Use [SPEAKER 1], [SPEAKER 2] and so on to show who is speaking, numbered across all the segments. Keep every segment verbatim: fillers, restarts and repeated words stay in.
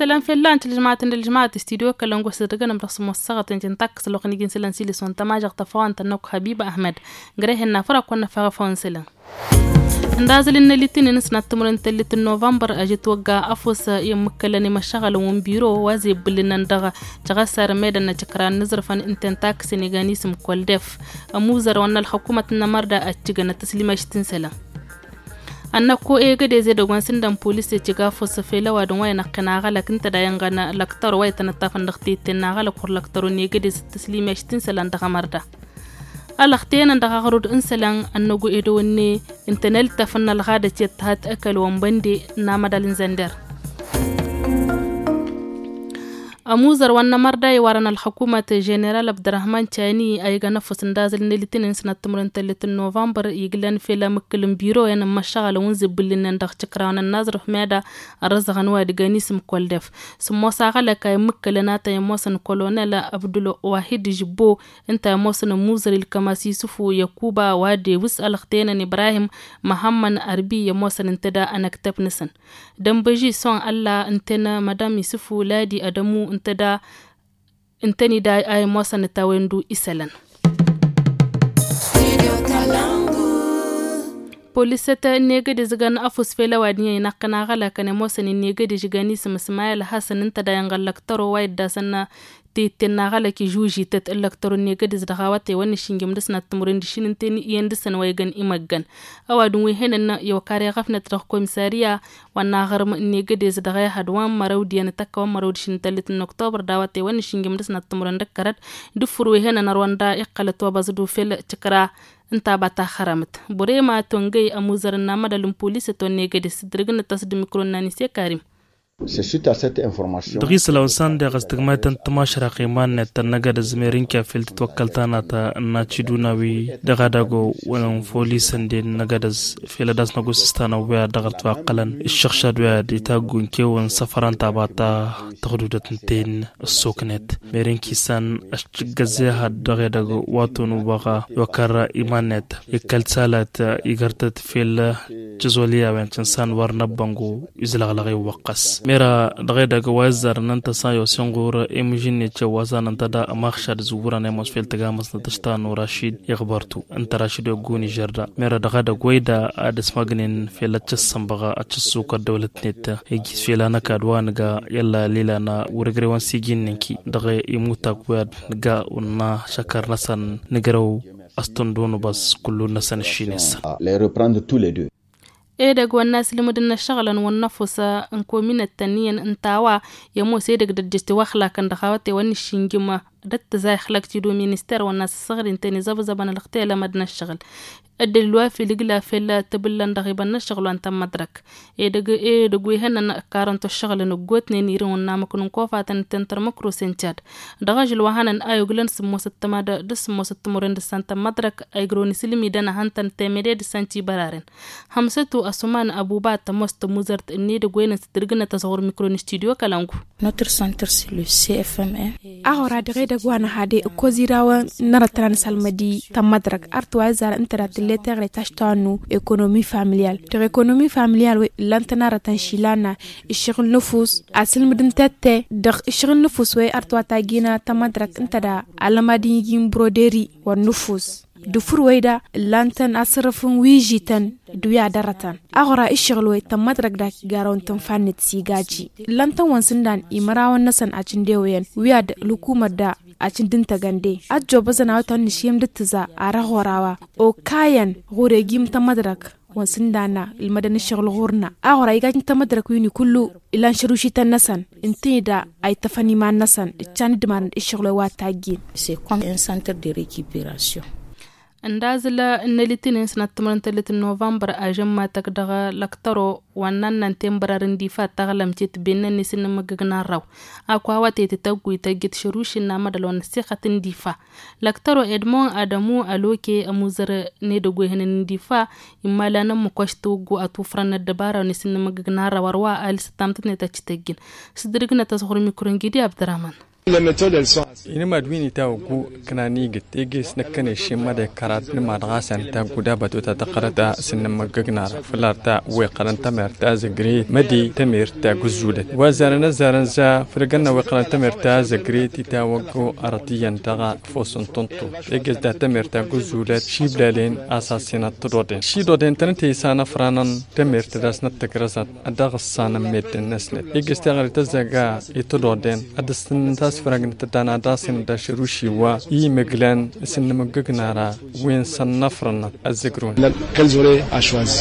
[SPEAKER 1] سلام في الله أنت الجماعة الجماعة استديو كلام قصة رجعنا برسم الصغة أنت تاكس لو خنيجين سلام سيلس وأنت ما جت فوان تنوك حبيب أحمد جريه النافرة كنا فغفون سلام ndazil in litinin snattumren tellit november ajit wagga afus yumkalani mashagala won biro wazi bulinan daga jagasar medan na chakran nizrfan inten tax niganism koldef amuzar wan al hukumat namarda attigana taslima shtin sala annako e gade zai da gwansin dan police ci ga fo safela wa don wayna kana gala kinta da yangana laktar way tan tafan dakti tin na gala kur laktaro ne gade taslima shtin sala da kamarda alakhtiyan da garud insalan annagu edo wonne internet tafan al gada ci tat akal won bande na madalin zandar amuzar wannan mardai waran al-hukumat general abdurrahman chani ay ga nafus ndazil ne litinin sanat tumran talatin november iglan fela muklim biro yan mashagala won zibilin ndak cikran nazr hmeda arzgan wa diga nism koldef sumo sagala kay muklana tay mosan colonel abdul wahid jibbo inta mosan muzar al-kamasi sufu yakuba wa de wus al-khtiyan ibrahim muhammad arbi ya mosan intada anaktab nisan dan baji son allah intana madam sufu ladi adamu intada intani da ay mosan tawendu isalan polisata nega de zgan afus fela wadiya ina kana gala kana mosan nega de jigani ismail hasan intada yangal laktaro waid da sanna تيتنا غلك جوجي تت الكترونية قد زدغاواتي ونشينجم دسنا التمرين دشين تاني يندسن ويغن إمجن أوادون ويهن يوكاري غفنة رخكو مسارية وانا غرم إني قد زدغايا هدوان مرودي نتاكا ومرود شين تالتن أكتوبر داواتي ونشينجم دسنا التمرين دكارت دفر ويهن نرواندا إقالت وبازدو فيل تكرا انتا باتا خرمت بريما تونغي أموزر النامة للمبوليس توني قد سدرغن تصد ميكرون نانيسي كاريم
[SPEAKER 2] دقيس لو سان دي غستغماي تنتماش راقيمان تنغا دزميرين كافيل توكلتانا تا ناتشيدوناوي دغاداغو ولن فوليسن دي نغادز فيلاداس نغو سستانا ويا دغت واقلن الشخشاد ويا دي تاغون كيون سفران تاباتا تغدودتنتين السوكنت ميرين كيسان اشغزيها دغاداغو واتونو باغا وكر ايمانت يكلتسالات يغرتت فيل جزوليا وين تنسان ورنبانغو يزلغلغي وقص mera daga daga wazar nan ta sayo sangura emjin ne ce wasa nan ta da amakhshad zubura ne mosfel ta gamas na tashtano rashid yakhbartu anta rashid goni jarda mera daga da goida adis magnin felacce sambaga a cisu ka dawlat net yigi felana kadwan ga yalla lila na wurgrewan sigin ninki daga imuta kwad ga unna shakar nasan nigaraw aston dono bas kullu nasan shines
[SPEAKER 3] les reprendre tous les deux
[SPEAKER 1] إيه دق والناس اللي مدنا شغلا والنفس انكو من التنين انتاوا يمو سيدك دجست واخلا كان دخاوتي ونشينجما دت زي خلق تدو مينستر والناس الصغر انتني زب زبان الاختيال مدنا الشغل أدل الوافي لقلا في الله تبلن دغيبنا الشغل وانت مدرك إيه دق إيه دقوي هنا كارنتو الشغل نقوتني نيرون نامكن كوفاتن تنتر مكرو سنتاد دغاج الوهانا ايو قلن سمو ستمادا دس مو ستمورين دسانتا مدرك ايقروني سلمي دانا هانتن تيميدي دسانتي برارين همستو أسمان أبو بات موست موزرت إني دقوين سترقنا تصور ميكرون استوديو كلامكو
[SPEAKER 4] Notre centre c'est le C F M A. Ahora dagay dagwana hade kozirawa naratran salmadi tamadrak artwa zar interat lettre tashtanu économie familiale. De économie familiale lantana ratan shilana ishghal nufus asil mudin tatte dag ishghal nufus way artwa tagina tamadrak intada alamadi gim broderi wa nufus. دفر ويدا لانتن أصرفن ويجيتن دويا درتن أغرى إشغلوي تمدرك داك غارون تنفانت سيغاجي لانتن وانسندان إمراوان نسان أجن ديوين وياد لكومة دا أجن دنتا غاندي أجو بزناو تنشيم دتزا أرغو راوا أو كاين غوري جيم تمدرك وانسندانا المدن الشغل غورنا أغرى إيغاجن تمدرك ويني كلو إلان شروشي تنسان انتي دا أي تفاني ما نسان إتشان دمان إشغلو واتاجين
[SPEAKER 5] C'est comme un centre de récupération.
[SPEAKER 1] ndazila nelitin sanat tumrantelit november ajamma takdaga laktaro wannan nan tembararin difa tagalam cit benen nisin magagna raw akwa wate tagui tagit shurushin na madalon sikhatin difa laktaro edmon adamu aloke amuzar ne da gohenin difa imalanan mu kwashto go atufran dabara nisin magagna rawarwa al stamtne ta citagin sidirgna tasghur mikron gidi abdurrahman
[SPEAKER 6] ina madwini ta ugu kana ni gite gis na kane shi mada karat ni madgasan ta guda batu ta taqarata sinna magagnar flarta we qaranta merta zagri madi tamirta guzulet wazarana zaranza filganna we qaranta merta zagri ta wagu artiyan taga fosun tonto egis da tamirta guzulet shiblalin asasina trodin shi doden tanti sana franan tamirta dasna takrasat adagssana metten naslet egis tagarita zaga itodden adastin tas فرقنا تدانا داسين داشروشي و يمغلان سن مغغنارا وين سنفرنا الزغرون
[SPEAKER 7] كالزوري اشواز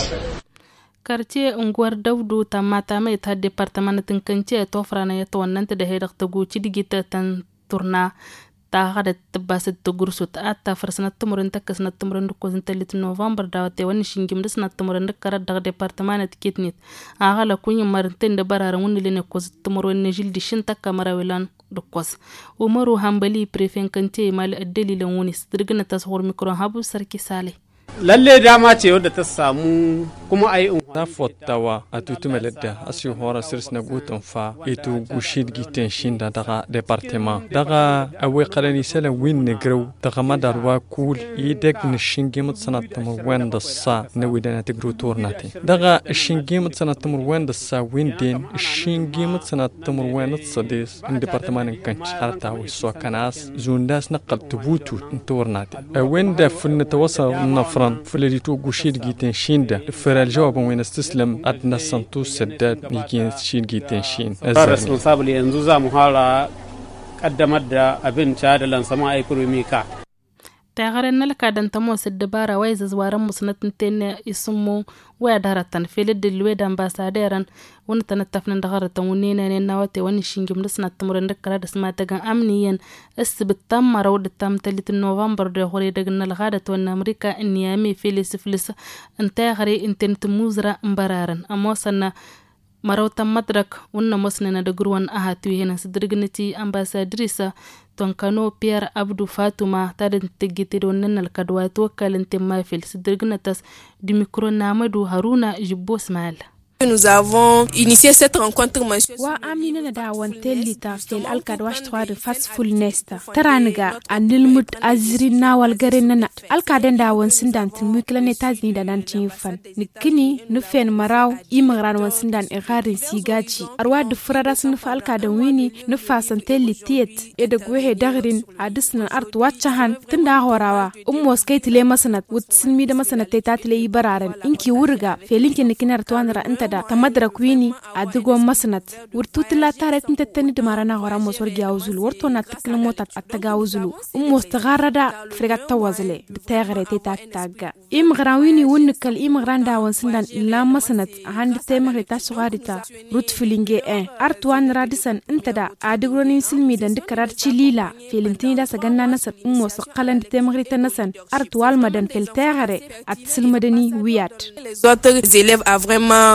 [SPEAKER 1] karce unguwar daudu ta mata mai ta departamentin kance to frana ya to wannan ta da hedar ta guci digita tan turna ta hada tabbasa ta gursu ta ta farsana tumurin ta kasna tumurin da kozin talit november da wata wani shingim da sna tumurin da karar da departamentin kitnit a hala kunyin marintin da bararan wani ne kozin tumurin ne jildi shin ta kamara wilan dukwas umaru hambali prefen kante mal dalilan wani sirgina tasawur mikron habu sarki sale
[SPEAKER 8] lalle dama ce wadda ta samu kuma ai
[SPEAKER 6] na fottawa a tutumeledda asi hora sirsna gutun fa etu gushid giten shinda daga departement daga awe qarani sala win negrow daga madarwa kul yidek nishingimat sanatam wenda sa na widana tigru turnati daga shingimat sanatam wenda sa windin shingimat sanatam wenda sadis in departement kanch harta wi so kanas zundas naqal tubutu turnati wenda fun tawassa nafra فلدي تو غشيد جيتن شيندا فرال جواب وين استسلم ادنا سنتو سداد يجين شين جيتن شين
[SPEAKER 8] ريسبونسابل ينزو za mu hala kaddamar da abin chadalan sama economica
[SPEAKER 1] tagaren nalka dan tamo sidbara wai zazwaran musnatin tenne ismu waya daratan fili dilwe da ambassaderan wani tanattafnan da garatan wani ne na wate wani shingim da suna tumurin da kara da sma ta gan amniyan asbitan marau da tam talitin november da hore daga nalgada to na amerika niyami fili siflis an tagare intent muzra mbararan amma sanna marautan madrak wannan musnana da gurwan ahatu yana sidirgniti ambassadrisa tonkano pierre abdu fatuma ta da tigiti don nan alkadwa to kalintin mafil sidirgnatas di mikro namadu haruna jibbo ismail.
[SPEAKER 9] Nous avons initié cette rencontre mensuelle.
[SPEAKER 4] Wa amina na da wantellita fil alkadwa shtwa de fastful nesta. Taraniga anil mud azri na walgarin na alkaden da wan sindan timikla ne tazni da nan tinfan. Nikini nufen maraw imagran wan sindan igarin sigaci. Arwa de frada sun fa alkaden wini nufa santellitiet e da gwehe dagrin adisnan art wachahan tunda horawa. Ummos kaitile masanat wut sinmi da masanat tatile ibararan inki wurga felinki nikinar twanra anta da tamadra kwini adigo masnat wurtutla taret ntetani dumarana hora mosor gauzul wurto na tikna mota attagauzulu um mustagarada fregat tawazle bitagre teta tagga im grawini wunkal im granda wansindan illa masnat hand temare tasgarita rut filinge en artwan radisan intada adigroni silmi dan dikarar chilila filintini da saganna nasat um musqalan temare tanasan artwal madan fel tagare at silmadani wiyat
[SPEAKER 9] les autres élèves a vraiment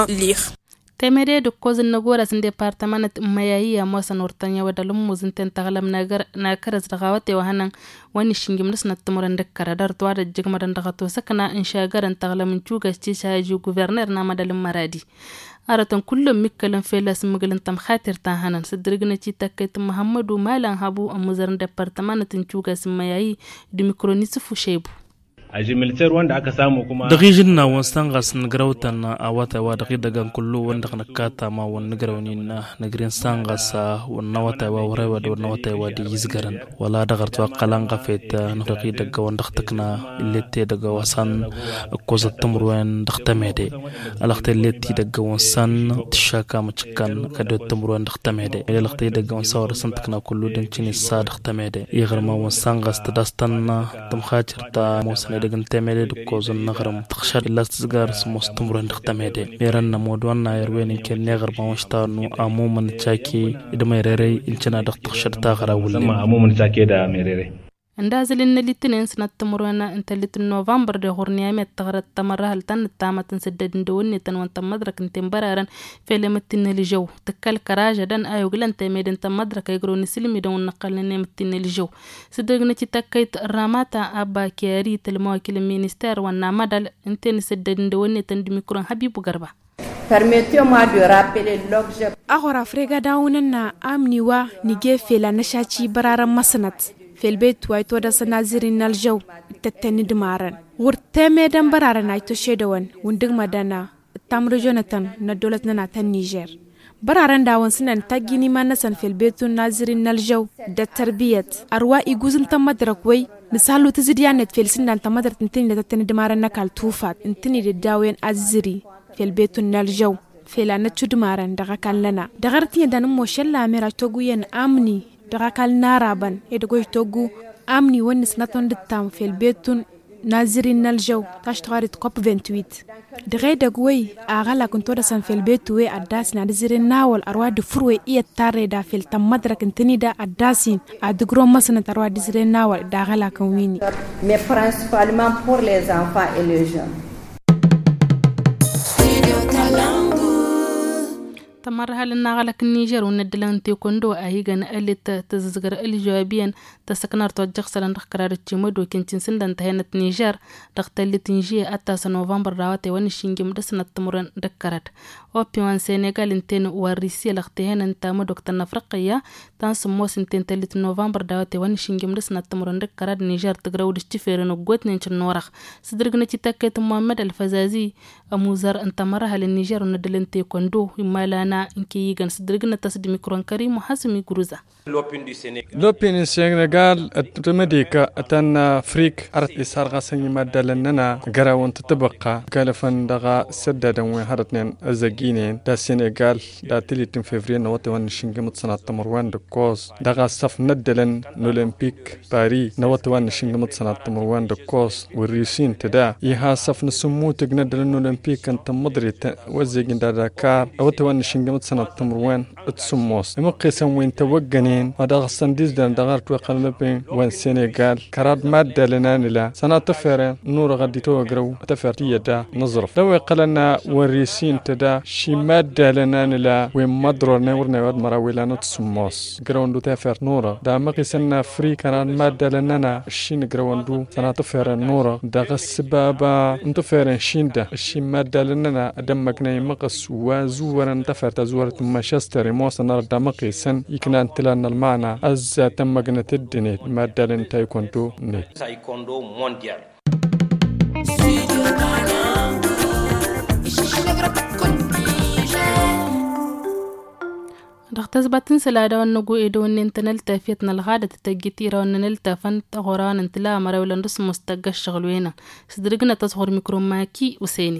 [SPEAKER 1] temere da kozin na gora sun departament mayayi ya masa nortanya wadalum muzin tentagalam nagar na karas da gawate wa hanan wani shingim na tumuran da karadar to da jigmadan da gato sakana in shagaran tagalamin juga ci shaji governor na madalin maradi aratan kullum mikkalan felas mugalin tam khatir ta hanan sidirgna ci takait muhammadu malan habu a muzarin departamentin juga sun mayayi da mikronisu shebu
[SPEAKER 10] a jimilcer wanda aka samu kuma
[SPEAKER 2] da gijin na wansan gasin grautan na a wata wa da daga kullu wanda kana kata ma wani grauni na nagrin sangasa wannan wata wa warewa da wannan wata wa da yizgaran wala da gartwa qalan qafeta na da daga wanda takna illete daga wasan kozat tumruwan daktamede alaqta illete daga wasan tishaka machkan kada tumruwan daktamede alaqta daga wasan san takna kullu din chini sa daktamede igrma wasan gasta dastanna tumkhachirta musan dagan temede de kozon nagaram takhshar illa tsgar smustumro ndxtamede meran namodwan na yarweni ken negar ma washta no amuman chaki idma rere inchana dakh takhshar ta gara wulin
[SPEAKER 10] ma amuman chaki da merere
[SPEAKER 1] andazilin litinin sanat tamurana intalitin november de horniya met tagarat tamarra hal tan tamatin siddadin de wonni tan wan tamadrak intin bararan felematin lijaw takkal karaja dan ayuglan temedin tamadrak ay groni silmi don naqalne nematin lijaw sidagna ci takkayt ramata abba kiari tel mawakil minister wan namadal intin siddadin de wonni tan dimikron habibu garba
[SPEAKER 7] Permettez-moi de rappeler l'objet.
[SPEAKER 4] Ahora frega daunana amniwa nige fela nashachi bararan masanat. Felbet waito da sanazirin naljaw tattani dumaran. Wurteme dan bararan aito shedawan wundig madana tamro Jonathan na dolat na tan Niger. Bararan dawan sunan tagini ma nasan felbetun nazirin naljaw da tarbiyat arwa iguzun tamadrak wai misalu tzidiyanet felsin dan tamadrak tintini da tattani dumaran na kaltufat intini da dawen aziri felbetun naljaw fela na chudmaran daga kallana dagartiya dan mo shella mera toguyen amni daga kal naraban e dogo togu amni wonni snaton dittam felbetun nazirin naljaw tashtgarit cop vingt-huit dagay dagway agala kunto da san felbetu we addas na nazirin nawal arwa de furwe iya tare da fel tamadrak intini da addasin adugro masana tarwa nazirin nawal da gala kan wini
[SPEAKER 7] Mais principalement pour les enfants et les jeunes.
[SPEAKER 1] تمر هل النغلة النيجر وندلان تيكوندو أهيغان اللي تززغر اللي جوابيا تسكنار توجه سلان رخ قرار الجمود وكنتين سندان تهينة نيجر تختلي تنجيه أتاس نوفمبر راواتي وانشينجي مدسنة تمران دكارات وبيوان سينيغال انتين واريسي لختهين انتامو دوكتان نفرقيا تانس موس انتين تلت نوفمبر راواتي وانشينجي مدسنة تمران دكارات نيجر تقراو دشتفيرن وقوت نينشن نورخ صدرقنا تتاكيت محمد الفزازي أموزار انتمر هل النيجر وندلان تيكوندو يمالانا inki yigan sidrigna tasdi mikron karim hasmi guruza
[SPEAKER 6] لوبين السنغال التمديكا أتنا فريك أرت إسار غسني مدلنا جراون تتبقى كالفن دغا سددا وهرتنين الزجينين دا السنغال دا تلتين فيفرين نوتوان شنجمت سنة تمروان دكوز دغا صف ندلن نولمبيك باري نوتوان شنجمت سنة تمروان دكوز والريسين تدا يها صف نسمو تجندلن نولمبيك أنت مدري وزجين دا دكار نوتوان شنجمت سنة تمروان تسموس مقيسا وين توجنين هذا الصنديق ده دغرت وقلبين وين السنغال كراد مادة لنا نلا سنة تفر نور غدي توجرو تفرتية دا نظرف لو قلنا وريسين تدا شي مادة لنا نلا وين مدرور نور نود مراويلا نتسموس جروندو تفر نورا دا مقيسنا فري كراد مادة لنا شين جروندو سنة تفر نورا دغ السبابة انتفر شين ده شي مادة لنا دمجنا مقص وزورا تفر تزورة مانشستر موسنا دا مقيسن يكنا تلنا المعنى از تم جنت الدنيا المادة لن تايكوندو ني
[SPEAKER 11] تايكوندو مونديال
[SPEAKER 1] دختز باتن سلادا ونقو إيدو وننتنل تافيتنا الغادة تتجيتيرا وننل تافن تغوران انتلا مراولا نرس مستقى الشغلوين سدرقنا تصغر ميكرو ماكي وسيني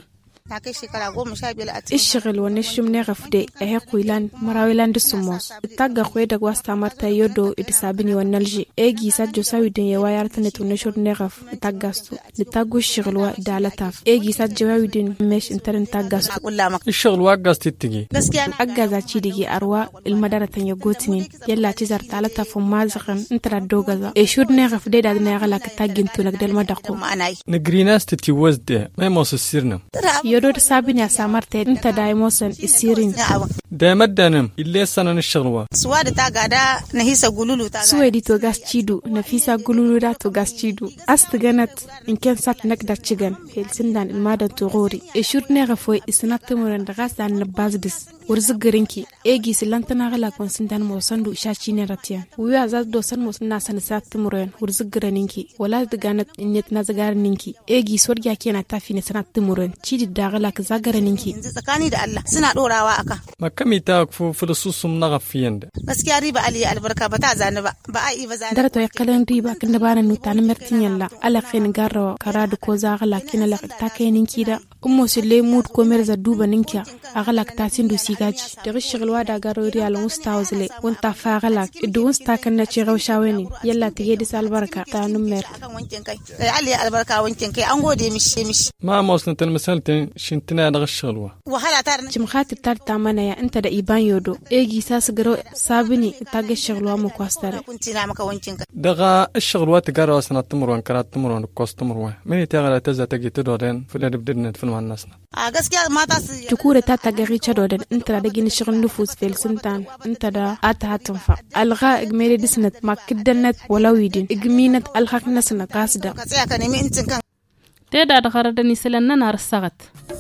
[SPEAKER 1] الشغل ونشم نغف دي اهي قويلان مراويلان دي سموس اتاقا خويدا قواستا مرتا يودو اتسابيني ونالجي ايجي ساد جوساوي دين يوايارتنت ونشور نغف اتاقاستو نتاقو الشغل ودالتاف ايجي ساد جواوي دين ميش انتر نتاقاستو
[SPEAKER 6] الشغل واقاستي تتجي
[SPEAKER 1] اقازا تشيديجي اروا المدارة يقوتنين يلا تزار تالتاف ومازغن انتر الدوغازا ايشور نغف دي داد نغلا كتاقينتو نقدل مدقو
[SPEAKER 6] نقريناس تتيوز دي ما يموس السيرنا
[SPEAKER 1] يودو سابين يا سامرتي انت دايموسن السيرين
[SPEAKER 6] دامدانم اللي سنن الشغلوا
[SPEAKER 5] سواد تا غادا نهيسا غلولو تا
[SPEAKER 1] سويدي تو غاسچيدو نفيسا غلولو دا تو غاسچيدو استغنت ان كان سات نقدر تشغن هيلسندان الماده تغوري اشور نغفوي اسنات تمرن دغاسان نبازدس ورزغرينكي ايغي سلانتنا غلا كونسندان موسندو شاشيني راتيا ويا زاد دوسن موسنا سنسات تمرن ورزغرينكي ولا دغانت نيت نازغارنينكي ايغي سورجا كينا تافيني سنات تمرن تشيدي داغلا كزغرينكي
[SPEAKER 5] tsakani da Allah suna dorawa aka
[SPEAKER 6] makami ta ku fulususum nagafiyan
[SPEAKER 5] gaskiya riba ali albarka ba ta zani ba ba ai ba zani
[SPEAKER 1] darato yakalan riba kin da bana nutan martin yalla ala khin garro karadu ko zagala kin la ta kainin kida ummo sille mud ko merza duba ninka agala ta sindu sigaji da rishigil wada garo riyal mustawzle wonta fagala idu wasta kan na ci rawshaweni yalla tige dis albarka ta nummer
[SPEAKER 5] kan wankin kai ali albarka wankin kai an gode mishi mishi
[SPEAKER 6] ma mosnatan misaltin shintina da rishigilwa
[SPEAKER 5] wahala tar
[SPEAKER 1] jimkhati tar ta mana ya inta da iban yodo egi sas garo sabini ta ga shigilwa mu kwastare
[SPEAKER 5] kuntina maka wankin kai
[SPEAKER 6] daga الشغل تقرأ سنة تمرون كرات تمرون كوست تمرون من تقرأ تزا تجي تدورين في اللي بدنا في الناس
[SPEAKER 5] a gaskiya mata su
[SPEAKER 1] tukure ta ta gari chado da inta da gini shirin nufus fel suntan inta da ata hatin fa alga igmere disnat makiddanat walawidin igminat alhaq nasna kasda
[SPEAKER 5] ka tsaya ka nemi incin kan
[SPEAKER 1] te da da garada ni selan na nar sagat